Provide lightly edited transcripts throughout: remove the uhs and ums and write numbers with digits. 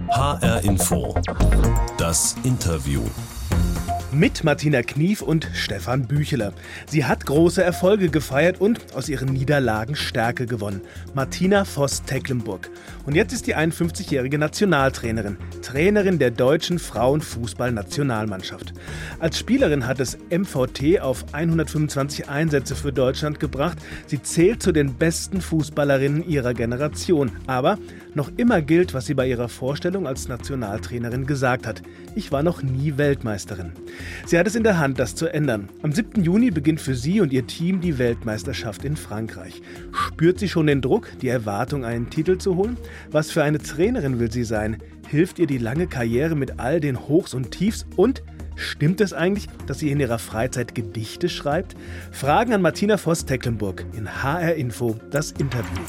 HR Info. Das Interview. Mit Martina Knief und Stefan Bücheler. Sie hat große Erfolge gefeiert und aus ihren Niederlagen Stärke gewonnen. Martina Voss-Tecklenburg. Und jetzt ist die 51-jährige Nationaltrainerin, Trainerin der deutschen Frauenfußballnationalmannschaft. Als Spielerin hat es MVT auf 125 Einsätze für Deutschland gebracht. Sie zählt zu den besten Fußballerinnen ihrer Generation. Aber noch immer gilt, was sie bei ihrer Vorstellung als Nationaltrainerin gesagt hat. Ich war noch nie Weltmeisterin. Sie hat es in der Hand, das zu ändern. Am 7. Juni beginnt für sie und ihr Team die Weltmeisterschaft in Frankreich. Spürt sie schon den Druck, die Erwartung, einen Titel zu holen? Was für eine Trainerin will sie sein? Hilft ihr die lange Karriere mit all den Hochs und Tiefs? Und stimmt es eigentlich, dass sie in ihrer Freizeit Gedichte schreibt? Fragen an Martina Voss-Tecklenburg in HR Info, das Interview.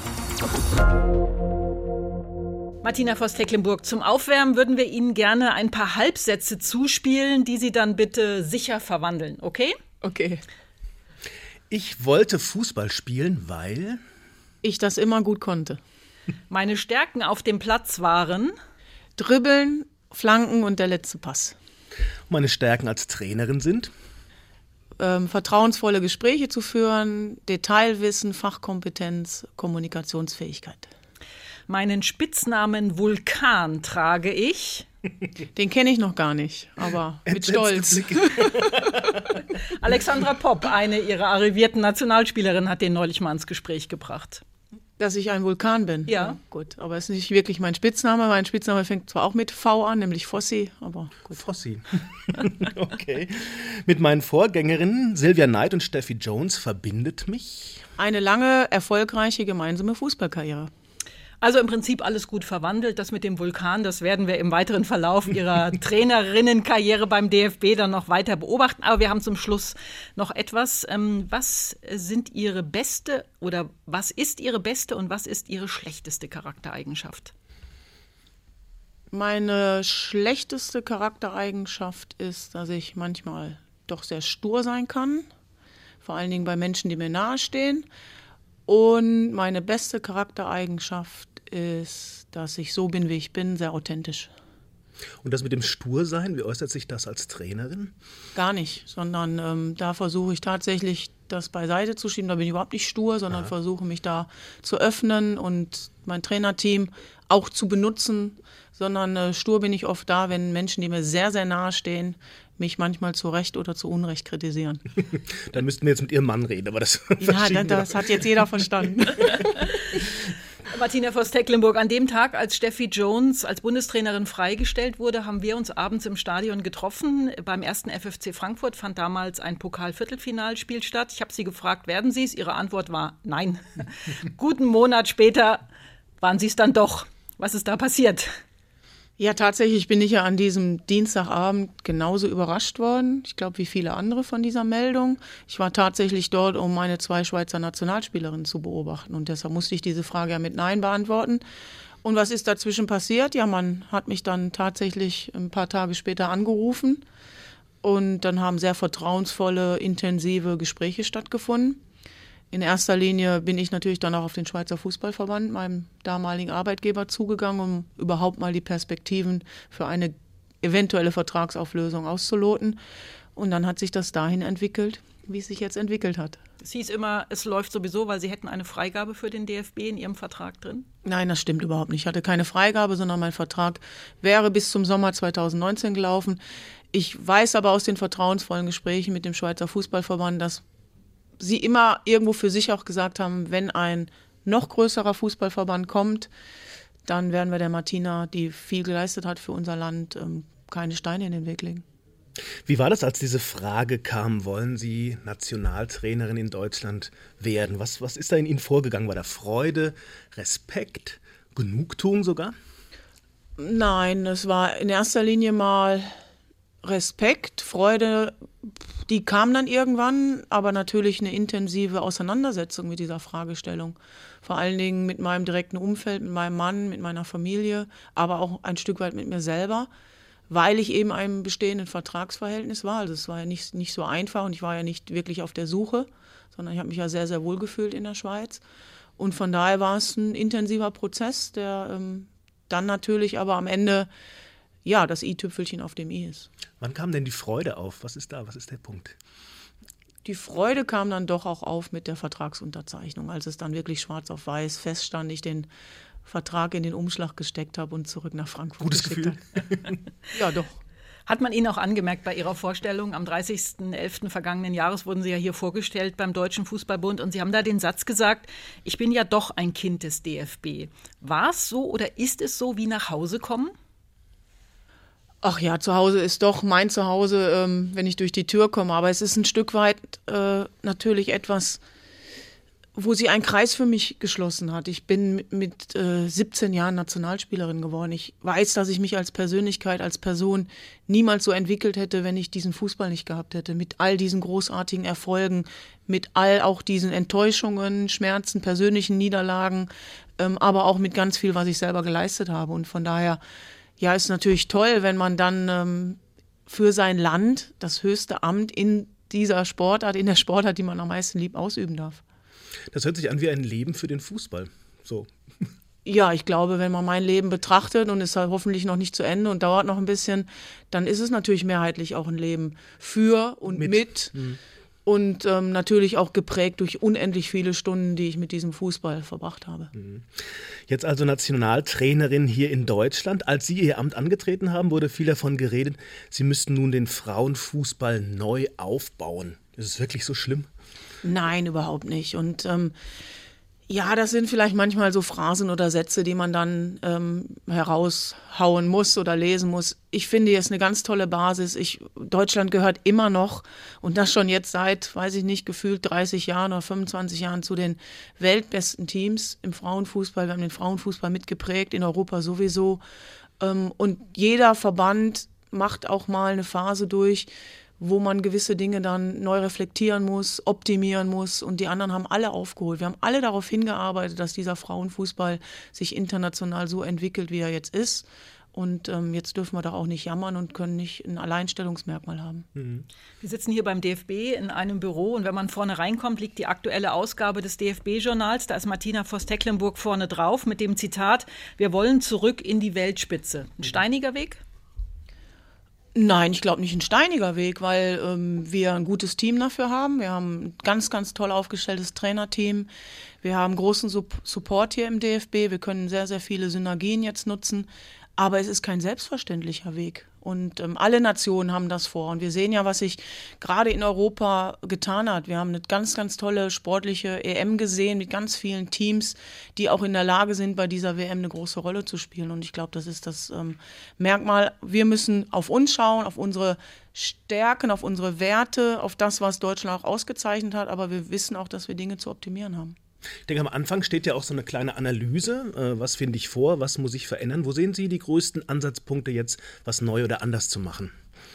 Martina Voss-Tecklenburg, zum Aufwärmen würden wir Ihnen gerne ein paar Halbsätze zuspielen, die Sie dann bitte sicher verwandeln, okay? Okay. Ich wollte Fußball spielen, weil ich das immer gut konnte. Meine Stärken auf dem Platz waren Dribbeln, Flanken und der letzte Pass. Meine Stärken als Trainerin sind vertrauensvolle Gespräche zu führen, Detailwissen, Fachkompetenz, Kommunikationsfähigkeit. Meinen Spitznamen Vulkan trage ich. Den kenne ich noch gar nicht, aber mit Stolz. Alexandra Popp, eine ihrer arrivierten Nationalspielerinnen, hat den neulich mal ins Gespräch gebracht. Dass ich ein Vulkan bin? Ja. Gut, aber es ist nicht wirklich mein Spitzname. Mein Spitzname fängt zwar auch mit V an, nämlich Fossi, aber gut. Fossi. Okay. Mit meinen Vorgängerinnen Silvia Neid und Steffi Jones verbindet mich eine lange, erfolgreiche gemeinsame Fußballkarriere. Also im Prinzip alles gut verwandelt. Das mit dem Vulkan, das werden wir im weiteren Verlauf Ihrer Trainerinnenkarriere beim DFB dann noch weiter beobachten. Aber wir haben zum Schluss noch etwas. Was ist Ihre beste und was ist Ihre schlechteste Charaktereigenschaft? Meine schlechteste Charaktereigenschaft ist, dass ich manchmal doch sehr stur sein kann. Vor allen Dingen bei Menschen, die mir nahestehen. Und meine beste Charaktereigenschaft ist, dass ich so bin, wie ich bin, sehr authentisch. Und das mit dem Stursein, wie äußert sich das als Trainerin? Gar nicht, sondern da versuche ich tatsächlich, das beiseite zu schieben. Da bin ich überhaupt nicht stur, sondern versuche mich da zu öffnen und mein Trainerteam auch zu benutzen. Sondern stur bin ich oft da, wenn Menschen, die mir sehr, sehr nahe stehen, mich manchmal zu Recht oder zu Unrecht kritisieren. Dann müssten wir jetzt mit Ihrem Mann reden, aber das das hat jetzt jeder verstanden. Martina Voss-Tecklenburg, an dem Tag, als Steffi Jones als Bundestrainerin freigestellt wurde, haben wir uns abends im Stadion getroffen. Beim 1. FFC Frankfurt fand damals ein Pokal-Viertelfinalspiel statt. Ich habe sie gefragt, werden Sie es? Ihre Antwort war nein. Guten Monat später waren Sie es dann doch. Was ist da passiert? Ja, tatsächlich bin ich ja an diesem Dienstagabend genauso überrascht worden, ich glaube wie viele andere von dieser Meldung. Ich war tatsächlich dort, um meine 2 Schweizer Nationalspielerinnen zu beobachten und deshalb musste ich diese Frage ja mit Nein beantworten. Und was ist dazwischen passiert? Ja, man hat mich dann tatsächlich ein paar Tage später angerufen und dann haben sehr vertrauensvolle, intensive Gespräche stattgefunden. In erster Linie bin ich natürlich dann auch auf den Schweizer Fußballverband, meinem damaligen Arbeitgeber, zugegangen, um überhaupt mal die Perspektiven für eine eventuelle Vertragsauflösung auszuloten. Und dann hat sich das dahin entwickelt, wie es sich jetzt entwickelt hat. Es hieß immer, es läuft sowieso, weil Sie hätten eine Freigabe für den DFB in Ihrem Vertrag drin? Nein, das stimmt überhaupt nicht. Ich hatte keine Freigabe, sondern mein Vertrag wäre bis zum Sommer 2019 gelaufen. Ich weiß aber aus den vertrauensvollen Gesprächen mit dem Schweizer Fußballverband, dass Sie immer irgendwo für sich auch gesagt haben, wenn ein noch größerer Fußballverband kommt, dann werden wir der Martina, die viel geleistet hat für unser Land, keine Steine in den Weg legen. Wie war das, als diese Frage kam, wollen Sie Nationaltrainerin in Deutschland werden? Was ist da in Ihnen vorgegangen? War da Freude, Respekt, Genugtuung sogar? Nein, es war in erster Linie mal Respekt, Freude, die kam dann irgendwann, aber natürlich eine intensive Auseinandersetzung mit dieser Fragestellung. Vor allen Dingen mit meinem direkten Umfeld, mit meinem Mann, mit meiner Familie, aber auch ein Stück weit mit mir selber, weil ich eben einem bestehenden Vertragsverhältnis war. Also es war ja nicht so einfach und ich war ja nicht wirklich auf der Suche, sondern ich habe mich ja sehr, sehr wohl gefühlt in der Schweiz. Und von daher war es ein intensiver Prozess, der dann natürlich aber am Ende ja das i-Tüpfelchen auf dem i ist. Wann kam denn die Freude auf? Was ist der Punkt? Die Freude kam dann doch auch auf mit der Vertragsunterzeichnung, als es dann wirklich schwarz auf weiß feststand, ich den Vertrag in den Umschlag gesteckt habe und zurück nach Frankfurt Gutes Gefühl. Ja, doch. Hat man Ihnen auch angemerkt bei Ihrer Vorstellung? Am 30.11. vergangenen Jahres wurden Sie ja hier vorgestellt beim Deutschen Fußballbund und Sie haben da den Satz gesagt, ich bin ja doch ein Kind des DFB. War es so oder ist es so wie nach Hause kommen? Ach ja, zu Hause ist doch mein Zuhause, wenn ich durch die Tür komme. Aber es ist ein Stück weit natürlich etwas, wo sie einen Kreis für mich geschlossen hat. Ich bin mit 17 Jahren Nationalspielerin geworden. Ich weiß, dass ich mich als Persönlichkeit, als Person niemals so entwickelt hätte, wenn ich diesen Fußball nicht gehabt hätte. Mit all diesen großartigen Erfolgen, mit all auch diesen Enttäuschungen, Schmerzen, persönlichen Niederlagen, aber auch mit ganz viel, was ich selber geleistet habe. Und von daher, ja, ist natürlich toll, wenn man dann für sein Land das höchste Amt in dieser Sportart, in der Sportart, die man am meisten liebt, ausüben darf. Das hört sich an wie ein Leben für den Fußball. So. Ja, ich glaube, wenn man mein Leben betrachtet und ist halt hoffentlich noch nicht zu Ende und dauert noch ein bisschen, dann ist es natürlich mehrheitlich auch ein Leben für und mit. Und natürlich auch geprägt durch unendlich viele Stunden, die ich mit diesem Fußball verbracht habe. Jetzt also Nationaltrainerin hier in Deutschland. Als Sie Ihr Amt angetreten haben, wurde viel davon geredet, Sie müssten nun den Frauenfußball neu aufbauen. Ist es wirklich so schlimm? Nein, überhaupt nicht. Und ja, das sind vielleicht manchmal so Phrasen oder Sätze, die man dann heraushauen muss oder lesen muss. Ich finde, hier ist eine ganz tolle Basis. Deutschland gehört immer noch, und das schon jetzt seit, weiß ich nicht, gefühlt 30 Jahren oder 25 Jahren zu den weltbesten Teams im Frauenfußball. Wir haben den Frauenfußball mitgeprägt, in Europa sowieso. Und jeder Verband macht auch mal eine Phase durch, wo man gewisse Dinge dann neu reflektieren muss, optimieren muss. Und die anderen haben alle aufgeholt. Wir haben alle darauf hingearbeitet, dass dieser Frauenfußball sich international so entwickelt, wie er jetzt ist. Und jetzt dürfen wir doch auch nicht jammern und können nicht ein Alleinstellungsmerkmal haben. Wir sitzen hier beim DFB in einem Büro und wenn man vorne reinkommt, liegt die aktuelle Ausgabe des DFB-Journals. Da ist Martina Voss-Tecklenburg vorne drauf mit dem Zitat, wir wollen zurück in die Weltspitze. Ein steiniger Weg? Nein, ich glaube nicht ein steiniger Weg, weil wir ein gutes Team dafür haben. Wir haben ein ganz, ganz toll aufgestelltes Trainerteam. Wir haben großen Support hier im DFB. Wir können sehr, sehr viele Synergien jetzt nutzen. Aber es ist kein selbstverständlicher Weg. Und alle Nationen haben das vor. Und wir sehen ja, was sich gerade in Europa getan hat. Wir haben eine ganz, ganz tolle sportliche EM gesehen mit ganz vielen Teams, die auch in der Lage sind, bei dieser WM eine große Rolle zu spielen. Und ich glaube, das ist das Merkmal. Wir müssen auf uns schauen, auf unsere Stärken, auf unsere Werte, auf das, was Deutschland auch ausgezeichnet hat. Aber wir wissen auch, dass wir Dinge zu optimieren haben. Ich denke, am Anfang steht ja auch so eine kleine Analyse. Was finde ich vor? Was muss ich verändern? Wo sehen Sie die größten Ansatzpunkte jetzt, was neu oder anders zu machen?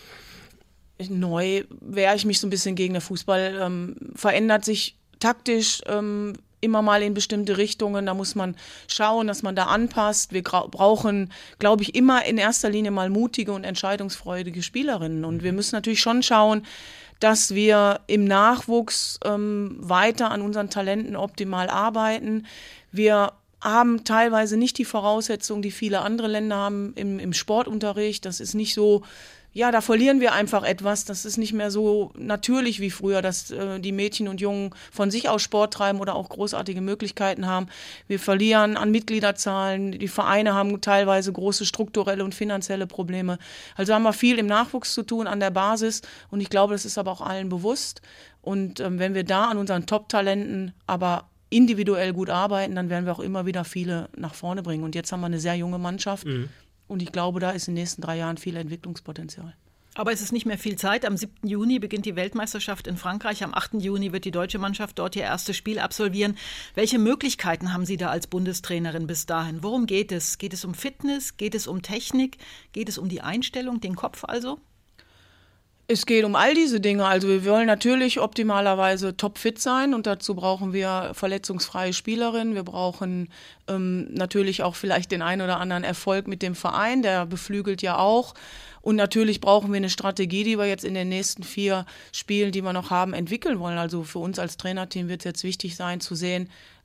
Neu wehre ich mich so ein bisschen gegen. Der Fußball verändert sich taktisch immer mal in bestimmte Richtungen. Da muss man schauen, dass man da anpasst. Wir brauchen, glaube ich, immer in erster Linie mal mutige und entscheidungsfreudige Spielerinnen. Und wir müssen natürlich schon schauen, dass wir im Nachwuchs weiter an unseren Talenten optimal arbeiten. Wir haben teilweise nicht die Voraussetzungen, die viele andere Länder haben im Sportunterricht. Das ist nicht so, ja, da verlieren wir einfach etwas. Das ist nicht mehr so natürlich wie früher, dass die Mädchen und Jungen von sich aus Sport treiben oder auch großartige Möglichkeiten haben. Wir verlieren an Mitgliederzahlen. Die Vereine haben teilweise große strukturelle und finanzielle Probleme. Also haben wir viel im Nachwuchs zu tun, an der Basis. Und ich glaube, das ist aber auch allen bewusst. Und wenn wir da an unseren Top-Talenten aber individuell gut arbeiten, dann werden wir auch immer wieder viele nach vorne bringen. Und jetzt haben wir eine sehr junge Mannschaft. Und ich glaube, da ist in den nächsten 3 Jahren viel Entwicklungspotenzial. Aber es ist nicht mehr viel Zeit. Am 7. Juni beginnt die Weltmeisterschaft in Frankreich. Am 8. Juni wird die deutsche Mannschaft dort ihr erstes Spiel absolvieren. Welche Möglichkeiten haben Sie da als Bundestrainerin bis dahin? Worum geht es? Geht es um Fitness? Geht es um Technik? Geht es um die Einstellung, den Kopf also? Es geht um all diese Dinge. Also wir wollen natürlich optimalerweise topfit sein und dazu brauchen wir verletzungsfreie Spielerinnen. Wir brauchen natürlich auch vielleicht den einen oder anderen Erfolg mit dem Verein, der beflügelt ja auch. Und natürlich brauchen wir eine Strategie, die wir jetzt in den nächsten 4 Spielen, die wir noch haben, entwickeln wollen. Also für uns als Trainerteam wird es jetzt wichtig sein zu sehen,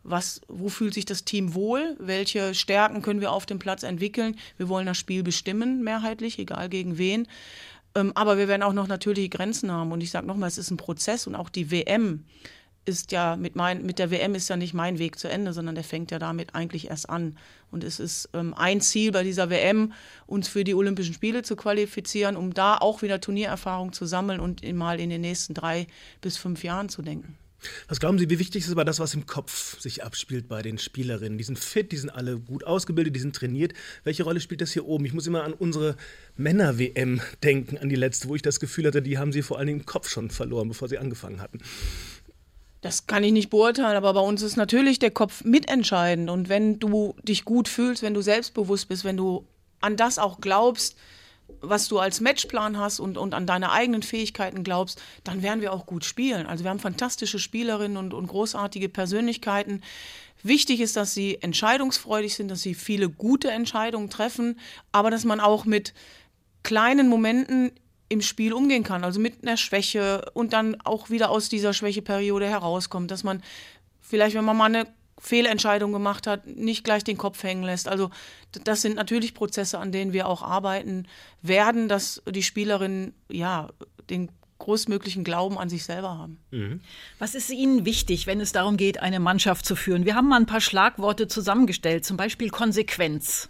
wo fühlt sich das Team wohl, welche Stärken können wir auf dem Platz entwickeln. Wir wollen das Spiel bestimmen, mehrheitlich, egal gegen wen. Aber wir werden auch noch natürliche Grenzen haben. Und ich sage nochmal, es ist ein Prozess und auch die WM ist ja, mit der WM ist ja nicht mein Weg zu Ende, sondern der fängt ja damit eigentlich erst an. Und es ist ein Ziel bei dieser WM, uns für die Olympischen Spiele zu qualifizieren, um da auch wieder Turniererfahrung zu sammeln und mal in den nächsten 3 bis 5 Jahren zu denken. Was glauben Sie, wie wichtig ist aber das, was im Kopf sich abspielt bei den Spielerinnen? Die sind fit, die sind alle gut ausgebildet, die sind trainiert. Welche Rolle spielt das hier oben? Ich muss immer an unsere Männer-WM denken, an die letzte, wo ich das Gefühl hatte, die haben sie vor allen Dingen im Kopf schon verloren, bevor sie angefangen hatten. Das kann ich nicht beurteilen, aber bei uns ist natürlich der Kopf mitentscheidend. Und wenn du dich gut fühlst, wenn du selbstbewusst bist, wenn du an das auch glaubst, was du als Matchplan hast und an deine eigenen Fähigkeiten glaubst, dann werden wir auch gut spielen. Also wir haben fantastische Spielerinnen und großartige Persönlichkeiten. Wichtig ist, dass sie entscheidungsfreudig sind, dass sie viele gute Entscheidungen treffen, aber dass man auch mit kleinen Momenten im Spiel umgehen kann, also mit einer Schwäche und dann auch wieder aus dieser Schwächeperiode herauskommt, dass man vielleicht, wenn man mal eine Fehlentscheidung gemacht hat, nicht gleich den Kopf hängen lässt. Also das sind natürlich Prozesse, an denen wir auch arbeiten werden, dass die Spielerinnen den größtmöglichen Glauben an sich selber haben. Mhm. Was ist Ihnen wichtig, wenn es darum geht, eine Mannschaft zu führen? Wir haben mal ein paar Schlagworte zusammengestellt, zum Beispiel Konsequenz.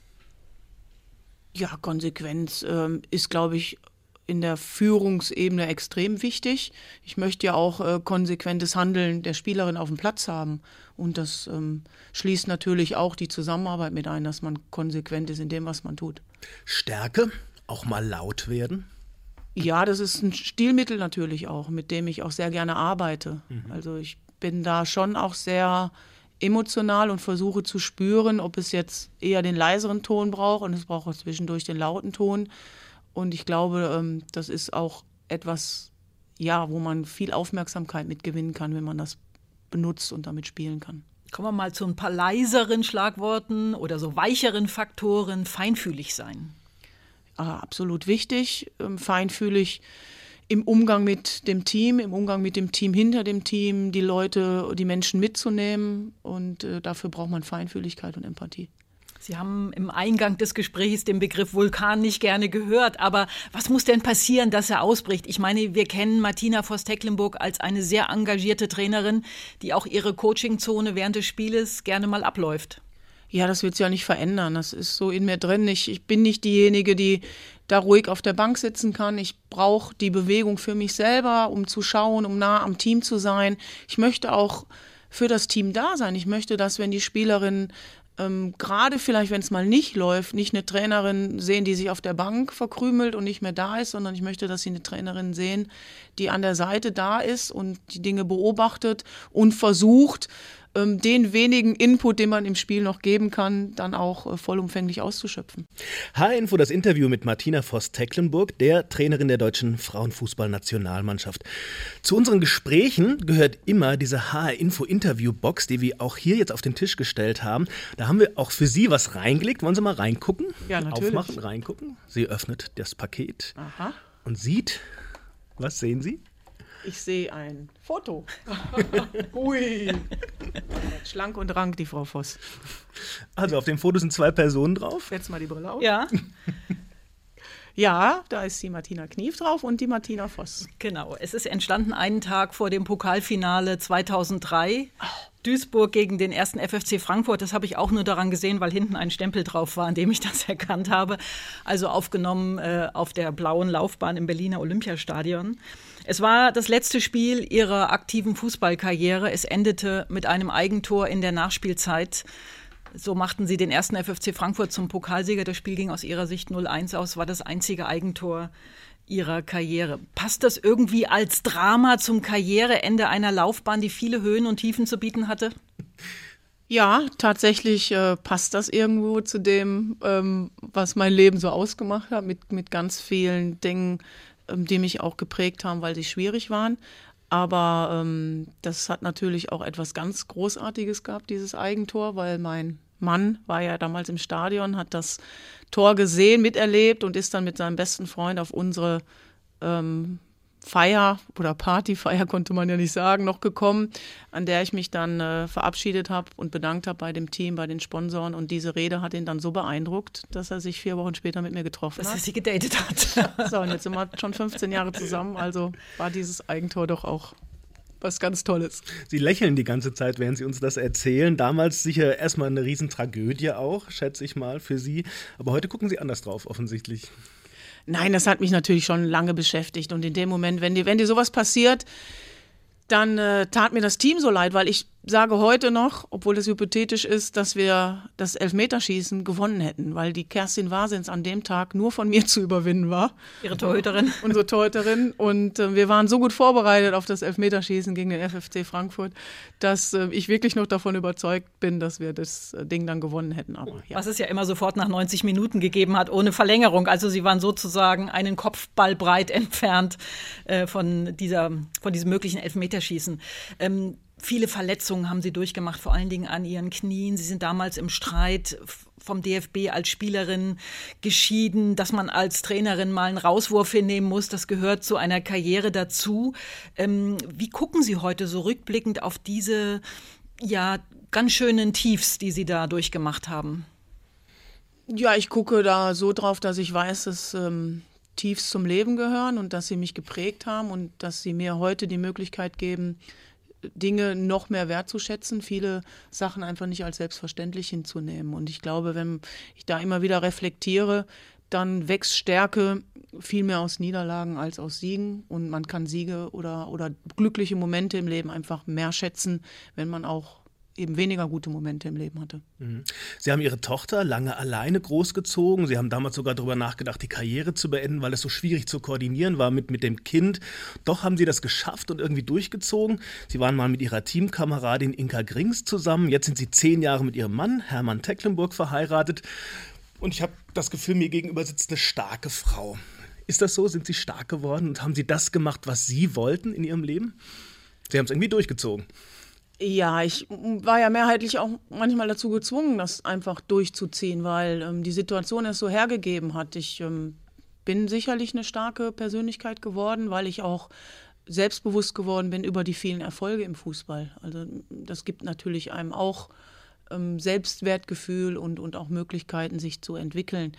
Ja, Konsequenz ist, glaube ich, in der Führungsebene extrem wichtig. Ich möchte ja auch konsequentes Handeln der Spielerin auf dem Platz haben. Und das schließt natürlich auch die Zusammenarbeit mit ein, dass man konsequent ist in dem, was man tut. Stärke, auch mal laut werden? Ja, das ist ein Stilmittel natürlich auch, mit dem ich auch sehr gerne arbeite. Also ich bin da schon auch sehr emotional und versuche zu spüren, ob es jetzt eher den leiseren Ton braucht und es braucht auch zwischendurch den lauten Ton. Und ich glaube, das ist auch etwas, wo man viel Aufmerksamkeit mitgewinnen kann, wenn man das benutzt und damit spielen kann. Kommen wir mal zu ein paar leiseren Schlagworten oder so weicheren Faktoren. Feinfühlig sein. Absolut wichtig. Feinfühlig im Umgang mit dem Team, im Umgang mit dem Team hinter dem Team, die Menschen mitzunehmen. Und dafür braucht man Feinfühligkeit und Empathie. Sie haben im Eingang des Gesprächs den Begriff Vulkan nicht gerne gehört, aber was muss denn passieren, dass er ausbricht? Ich meine, wir kennen Martina Voss-Tecklenburg als eine sehr engagierte Trainerin, die auch ihre Coachingzone während des Spieles gerne mal abläuft. Ja, das wird sich ja nicht verändern. Das ist so in mir drin. Ich bin nicht diejenige, die da ruhig auf der Bank sitzen kann. Ich brauche die Bewegung für mich selber, um zu schauen, um nah am Team zu sein. Ich möchte auch für das Team da sein. Ich möchte, dass, wenn die Spielerinnen gerade vielleicht, wenn es mal nicht läuft, nicht eine Trainerin sehen, die sich auf der Bank verkrümelt und nicht mehr da ist, sondern ich möchte, dass sie eine Trainerin sehen, die an der Seite da ist und die Dinge beobachtet und versucht, den wenigen Input, den man im Spiel noch geben kann, dann auch vollumfänglich auszuschöpfen. H-Info, das Interview mit Martina Voss-Tecklenburg, der Trainerin der deutschen Frauenfußballnationalmannschaft. Zu unseren Gesprächen gehört immer diese HR-Info-Interview-Box, die wir auch hier jetzt auf den Tisch gestellt haben. Da haben wir auch für Sie was reingelegt. Wollen Sie mal reingucken? Ja, natürlich. Aufmachen, reingucken. Sie öffnet das Paket. Aha. Und sieht, was sehen Sie? Ich sehe ein Foto. Hui. Schlank und rank, die Frau Voss. Also auf dem Foto sind 2 Personen drauf. Setz mal die Brille auf. Ja. Ja, da ist die Martina Knief drauf und die Martina Voss. Genau, es ist entstanden einen Tag vor dem Pokalfinale 2003. Duisburg gegen den 1. FFC Frankfurt. Das habe ich auch nur daran gesehen, weil hinten ein Stempel drauf war, an dem ich das erkannt habe. Also aufgenommen auf der blauen Laufbahn im Berliner Olympiastadion. Es war das letzte Spiel ihrer aktiven Fußballkarriere. Es endete mit einem Eigentor in der Nachspielzeit. So machten sie den 1. FFC Frankfurt zum Pokalsieger. Das Spiel ging aus ihrer Sicht 0-1 aus, war das einzige Eigentor ihrer Karriere. Passt das irgendwie als Drama zum Karriereende einer Laufbahn, die viele Höhen und Tiefen zu bieten hatte? Ja, tatsächlich passt das irgendwo zu dem, was mein Leben so ausgemacht hat, mit ganz vielen Dingen, die mich auch geprägt haben, weil sie schwierig waren. Aber das hat natürlich auch etwas ganz Großartiges gehabt, dieses Eigentor, weil mein Mann war ja damals im Stadion, hat das Tor gesehen, miterlebt und ist dann mit seinem besten Freund auf unsere Feier oder Partyfeier, konnte man ja nicht sagen, noch gekommen, an der ich mich dann verabschiedet habe und bedankt habe bei dem Team, bei den Sponsoren. Und diese Rede hat ihn dann so beeindruckt, dass er sich 4 Wochen später mit mir getroffen hat. Dass er sie gedatet hat. So, und jetzt sind wir schon 15 Jahre zusammen, also war dieses Eigentor doch auch was ganz Tolles. Sie lächeln die ganze Zeit, während Sie uns das erzählen. Damals sicher erstmal eine Riesentragödie auch, schätze ich mal, für Sie. Aber heute gucken Sie anders drauf, offensichtlich. Nein, das hat mich natürlich schon lange beschäftigt. Und in dem Moment, wenn dir sowas passiert, dann tat mir das Team so leid, weil ich sage heute noch, obwohl es hypothetisch ist, dass wir das Elfmeterschießen gewonnen hätten, weil die Kerstin Wasens an dem Tag nur von mir zu überwinden war. Ihre Torhüterin. Unsere Torhüterin. Und wir waren so gut vorbereitet auf das Elfmeterschießen gegen den FFC Frankfurt, dass ich wirklich noch davon überzeugt bin, dass wir das Ding dann gewonnen hätten. Aber, ja. Was es ja immer sofort nach 90 Minuten gegeben hat, ohne Verlängerung. Also Sie waren sozusagen einen Kopfball breit entfernt von diesem möglichen Elfmeterschießen. Viele Verletzungen haben Sie durchgemacht, vor allen Dingen an Ihren Knien. Sie sind damals im Streit vom DFB als Spielerin geschieden, dass man als Trainerin mal einen Rauswurf hinnehmen muss. Das gehört zu einer Karriere dazu. Wie gucken Sie heute so rückblickend auf diese ganz schönen Tiefs, die Sie da durchgemacht haben? Ja, ich gucke da so drauf, dass ich weiß, dass Tiefs zum Leben gehören und dass sie mich geprägt haben und dass sie mir heute die Möglichkeit geben, Dinge noch mehr wertzuschätzen, viele Sachen einfach nicht als selbstverständlich hinzunehmen. Und ich glaube, wenn ich da immer wieder reflektiere, dann wächst Stärke viel mehr aus Niederlagen als aus Siegen. Und man kann Siege oder glückliche Momente im Leben einfach mehr schätzen, wenn man auch eben weniger gute Momente im Leben hatte. Sie haben Ihre Tochter lange alleine großgezogen. Sie haben damals sogar darüber nachgedacht, die Karriere zu beenden, weil es so schwierig zu koordinieren war mit dem Kind. Doch haben Sie das geschafft und irgendwie durchgezogen. Sie waren mal mit Ihrer Teamkameradin Inka Grings zusammen. Jetzt sind Sie 10 Jahre mit Ihrem Mann, Hermann Tecklenburg, verheiratet. Und ich habe das Gefühl, mir gegenüber sitzt eine starke Frau. Ist das so? Sind Sie stark geworden und haben Sie das gemacht, was Sie wollten in Ihrem Leben? Sie haben es irgendwie durchgezogen. Ja, ich war ja mehrheitlich auch manchmal dazu gezwungen, das einfach durchzuziehen, weil die Situation es so hergegeben hat. Ich bin sicherlich eine starke Persönlichkeit geworden, weil ich auch selbstbewusst geworden bin über die vielen Erfolge im Fußball. Also das gibt natürlich einem auch Selbstwertgefühl und auch Möglichkeiten, sich zu entwickeln.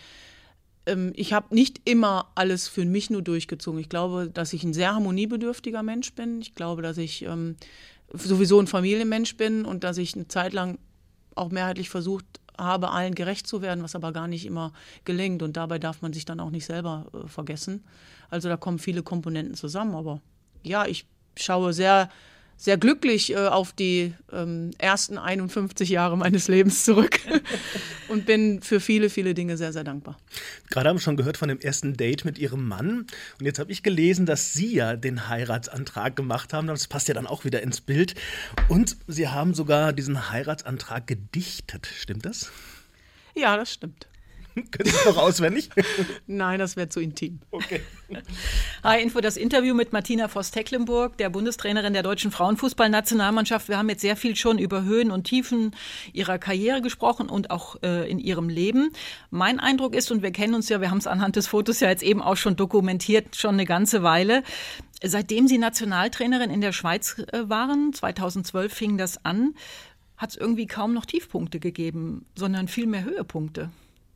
Ich habe nicht immer alles für mich nur durchgezogen. Ich glaube, dass ich ein sehr harmoniebedürftiger Mensch bin. Ich glaube, dass ich sowieso ein Familienmensch bin und dass ich eine Zeit lang auch mehrheitlich versucht habe, allen gerecht zu werden, was aber gar nicht immer gelingt. Und dabei darf man sich dann auch nicht selber vergessen. Also da kommen viele Komponenten zusammen. Aber ja, ich schaue sehr, sehr glücklich auf die ersten 51 Jahre meines Lebens zurück und bin für viele, viele Dinge sehr, sehr dankbar. Gerade haben wir schon gehört von dem ersten Date mit Ihrem Mann. Und jetzt habe ich gelesen, dass Sie ja den Heiratsantrag gemacht haben. Das passt ja dann auch wieder ins Bild. Und Sie haben sogar diesen Heiratsantrag gedichtet. Stimmt das? Ja, das stimmt. Können Sie das noch auswendig? Nein, das wäre zu intim. Okay. H-Info, das Interview mit Martina Voss-Tecklenburg, der Bundestrainerin der deutschen Frauenfußballnationalmannschaft. Wir haben jetzt sehr viel schon über Höhen und Tiefen ihrer Karriere gesprochen und auch in ihrem Leben. Mein Eindruck ist, und wir kennen uns ja, wir haben es anhand des Fotos ja jetzt eben auch schon dokumentiert, schon eine ganze Weile. Seitdem Sie Nationaltrainerin in der Schweiz waren, 2012 fing das an, hat es irgendwie kaum noch Tiefpunkte gegeben, sondern viel mehr Höhepunkte.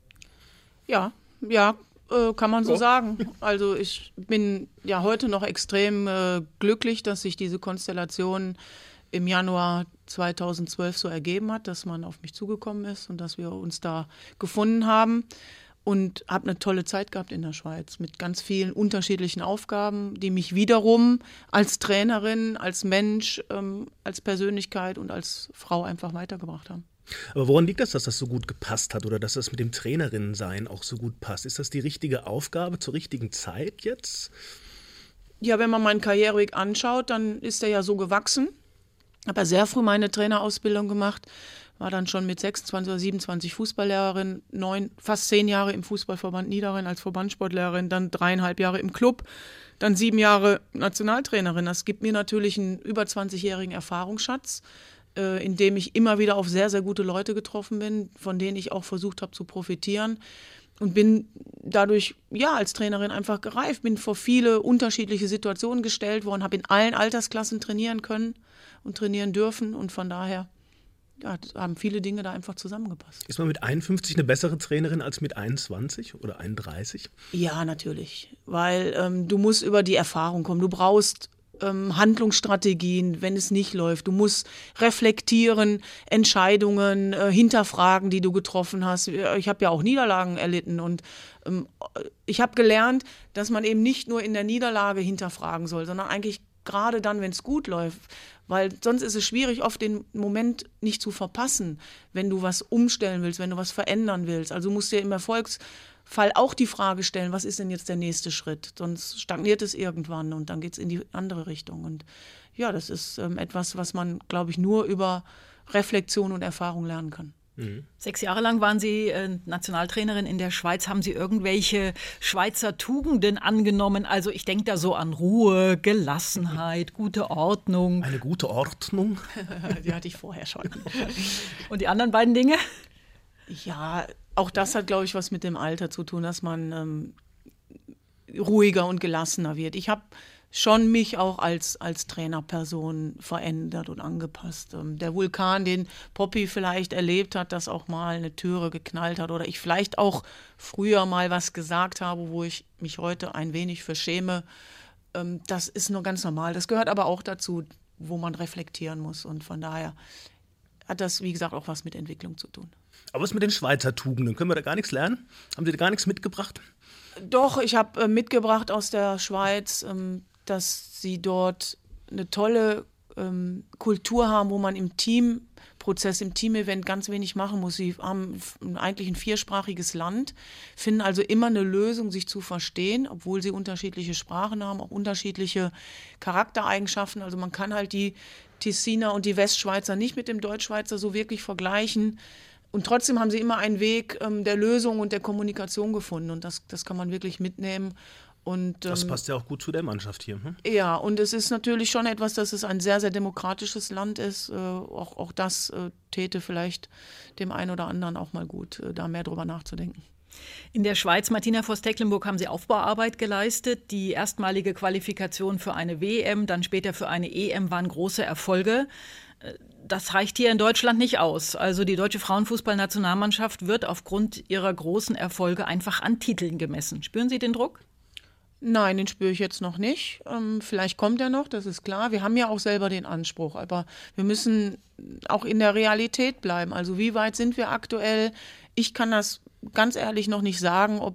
Ja, kann man so sagen. Also ich bin ja heute noch extrem glücklich, dass sich diese Konstellation im Januar 2012 so ergeben hat, dass man auf mich zugekommen ist und dass wir uns da gefunden haben. Und habe eine tolle Zeit gehabt in der Schweiz mit ganz vielen unterschiedlichen Aufgaben, die mich wiederum als Trainerin, als Mensch, als Persönlichkeit und als Frau einfach weitergebracht haben. Aber woran liegt das, dass das so gut gepasst hat oder dass das mit dem Trainerinnensein auch so gut passt? Ist das die richtige Aufgabe zur richtigen Zeit jetzt? Ja, wenn man meinen Karriereweg anschaut, dann ist er ja so gewachsen. Ich habe ja sehr früh meine Trainerausbildung gemacht, war dann schon mit 26 oder 27 Fußballlehrerin, fast 10 Jahre im Fußballverband Niederrhein als Verbandssportlehrerin, dann 3,5 Jahre im Club, dann 7 Jahre Nationaltrainerin. Das gibt mir natürlich einen über 20-jährigen Erfahrungsschatz, in dem ich immer wieder auf sehr, sehr gute Leute getroffen bin, von denen ich auch versucht habe zu profitieren. und bin dadurch als Trainerin einfach gereift, bin vor viele unterschiedliche Situationen gestellt worden, habe in allen Altersklassen trainieren können und trainieren dürfen und von daher haben viele Dinge da einfach zusammengepasst. Ist man mit 51 eine bessere Trainerin als mit 21 oder 31? Ja, natürlich, weil du musst über die Erfahrung kommen. Du brauchst Handlungsstrategien, wenn es nicht läuft. Du musst reflektieren, Entscheidungen hinterfragen, die du getroffen hast. Ich habe ja auch Niederlagen erlitten und ich habe gelernt, dass man eben nicht nur in der Niederlage hinterfragen soll, sondern eigentlich gerade dann, wenn es gut läuft. Weil sonst ist es schwierig, oft den Moment nicht zu verpassen, wenn du was umstellen willst, wenn du was verändern willst. Also du musst dir im Erfolgsfall auch die Frage stellen, was ist denn jetzt der nächste Schritt? Sonst stagniert es irgendwann und dann geht es in die andere Richtung. Und ja, das ist etwas, was man, glaube ich, nur über Reflexion und Erfahrung lernen kann. 6 Jahre lang waren Sie Nationaltrainerin in der Schweiz. Haben Sie irgendwelche Schweizer Tugenden angenommen? Also ich denke da so an Ruhe, Gelassenheit, gute Ordnung. Eine gute Ordnung? Die hatte ich vorher schon. Und die anderen beiden Dinge? Ja, auch das hat, glaube ich, was mit dem Alter zu tun, dass man ruhiger und gelassener wird. Ich habe schon mich auch als Trainerperson verändert und angepasst. Der Vulkan, den Poppy vielleicht erlebt hat, dass auch mal eine Türe geknallt hat oder ich vielleicht auch früher mal was gesagt habe, wo ich mich heute ein wenig für schäme, das ist nur ganz normal. Das gehört aber auch dazu, wo man reflektieren muss und von daher hat das, wie gesagt, auch was mit Entwicklung zu tun. Aber was mit den Schweizer Tugenden? Können wir da gar nichts lernen? Haben Sie da gar nichts mitgebracht? Doch, ich habe mitgebracht aus der Schweiz, dass sie dort eine tolle Kultur haben, wo man im Teamprozess, im Team-Event ganz wenig machen muss. Sie haben eigentlich ein 4-sprachiges Land, finden also immer eine Lösung, sich zu verstehen, obwohl sie unterschiedliche Sprachen haben, auch unterschiedliche Charaktereigenschaften. Also man kann halt die Tessiner und die Westschweizer nicht mit dem Deutschschweizer so wirklich vergleichen. Und trotzdem haben sie immer einen Weg der Lösung und der Kommunikation gefunden. Und das kann man wirklich mitnehmen. Und, das passt ja auch gut zu der Mannschaft hier. Ja, und es ist natürlich schon etwas, dass es ein sehr, sehr demokratisches Land ist. Auch das täte vielleicht dem einen oder anderen auch mal gut, da mehr drüber nachzudenken. In der Schweiz, Martina Voss-Tecklenburg, haben Sie Aufbauarbeit geleistet. Die erstmalige Qualifikation für eine WM, dann später für eine EM waren große Erfolge. Das reicht hier in Deutschland nicht aus. Also die deutsche Frauenfußballnationalmannschaft wird aufgrund ihrer großen Erfolge einfach an Titeln gemessen. Spüren Sie den Druck? Nein, den spüre ich jetzt noch nicht. Vielleicht kommt er noch, das ist klar. Wir haben ja auch selber den Anspruch, aber wir müssen auch in der Realität bleiben. Also wie weit sind wir aktuell? Ich kann das ganz ehrlich noch nicht sagen, ob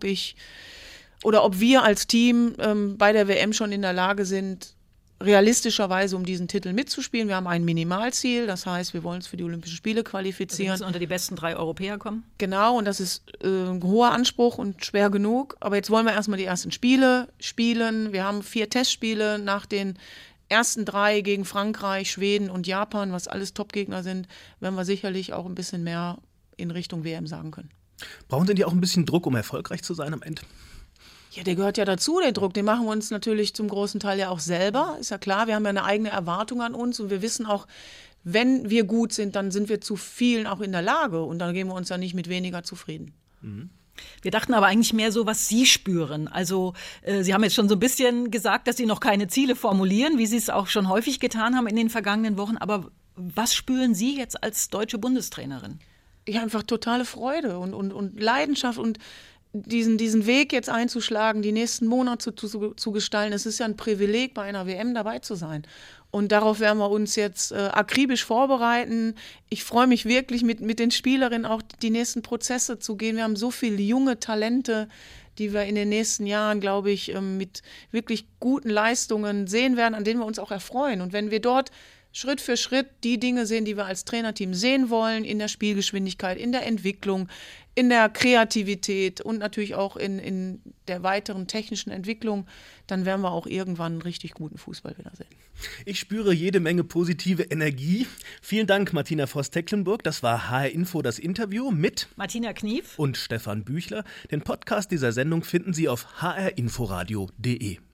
wir als Team bei der WM schon in der Lage sind, realistischerweise um diesen Titel mitzuspielen. Wir haben ein Minimalziel, das heißt, wir wollen uns für die Olympischen Spiele qualifizieren. Also wir müssen unter die besten 3 Europäer kommen. Genau, und das ist ein hoher Anspruch und schwer genug. Aber jetzt wollen wir erstmal die ersten Spiele spielen. Wir haben 4 Testspiele nach den ersten 3 gegen Frankreich, Schweden und Japan, was alles Topgegner sind, werden wir sicherlich auch ein bisschen mehr in Richtung WM sagen können. Brauchen Sie denn auch ein bisschen Druck, um erfolgreich zu sein am Ende? Ja, der gehört ja dazu, der Druck. Den machen wir uns natürlich zum großen Teil ja auch selber. Ist ja klar, wir haben ja eine eigene Erwartung an uns und wir wissen auch, wenn wir gut sind, dann sind wir zu vielen auch in der Lage und dann geben wir uns ja nicht mit weniger zufrieden. Wir dachten aber eigentlich mehr so, was Sie spüren. Also Sie haben jetzt schon so ein bisschen gesagt, dass Sie noch keine Ziele formulieren, wie Sie es auch schon häufig getan haben in den vergangenen Wochen. Aber was spüren Sie jetzt als deutsche Bundestrainerin? Ja, einfach totale Freude und Leidenschaft und diesen Weg jetzt einzuschlagen, die nächsten Monate zu gestalten. Es ist ja ein Privileg, bei einer WM dabei zu sein. Und darauf werden wir uns jetzt akribisch vorbereiten. Ich freue mich wirklich, mit den Spielerinnen auch die nächsten Prozesse zu gehen. Wir haben so viele junge Talente, die wir in den nächsten Jahren, glaube ich, mit wirklich guten Leistungen sehen werden, an denen wir uns auch erfreuen. Und wenn wir dort Schritt für Schritt die Dinge sehen, die wir als Trainerteam sehen wollen, in der Spielgeschwindigkeit, in der Entwicklung, in der Kreativität und natürlich auch in der weiteren technischen Entwicklung, dann werden wir auch irgendwann einen richtig guten Fußball wieder sehen. Ich spüre jede Menge positive Energie. Vielen Dank, Martina Voss-Tecklenburg. Das war HR Info, das Interview mit Martina Knief und Stefan Büchler. Den Podcast dieser Sendung finden Sie auf hrinforadio.de.